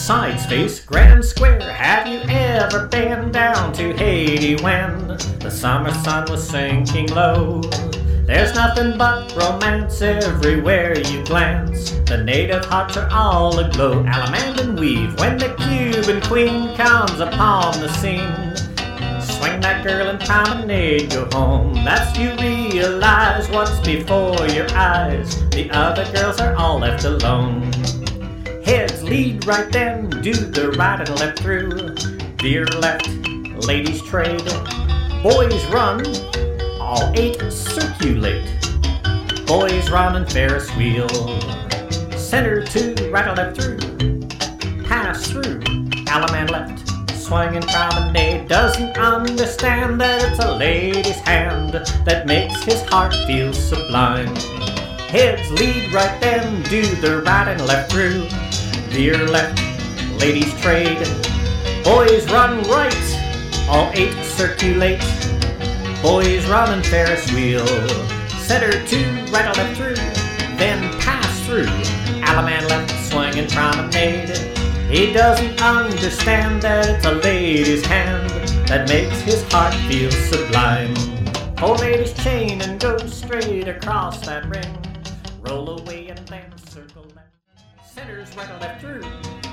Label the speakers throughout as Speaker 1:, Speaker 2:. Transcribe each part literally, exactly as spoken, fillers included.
Speaker 1: sides face grand square. Have you ever been down to Haiti when the summer sun was sinking low? There's nothing but romance everywhere you glance. The native hearts are all aglow. Allemande and weave when the Cuban queen comes upon the scene. Swing that girl and promenade, go home. That's you realize what's before your eyes. The other girls are all left alone. Heads lead right then, do the right and left through. Veer left, ladies trade. Boys run, all eight circulate. Boys run and Ferris wheel. Center to, right and left through. Pass through, Allemande left. Swing and promenade, doesn't understand that it's a lady's hand that makes his heart feel sublime. Heads lead right then, do the right and left through. Veer left, ladies trade. Boys run right, all eight circulate. Boys run and Ferris wheel. Center to, right and left through. Then pass through, Allemande left, swing and promenade. He doesn't understand that it's a lady's hand that makes his heart feel sublime. Hold lady's chain and go straight across that ring. Roll away and then circle left. Center's right or left through.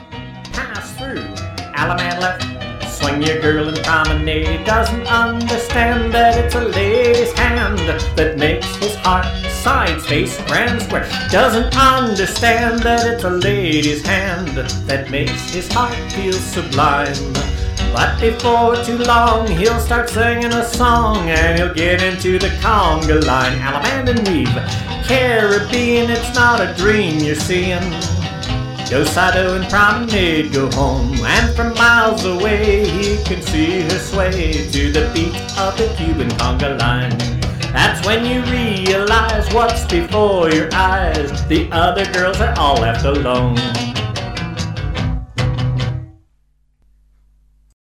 Speaker 1: Pass through, Allemande left. Swing your girl and promenade. Doesn't understand that it's a lady's hand that makes his heart sides face grand square. Doesn't understand that it's a lady's hand that makes his heart feel sublime. But before too long he'll start singing a song and he'll get into the conga line. Allemande and weave, Caribbean, it's not a dream you're seeing. Go Sado and promenade, go home. And from miles away he can see her sway to the beat of the Cuban conga line. That's when you realize what's before your eyes. The other girls are all left alone.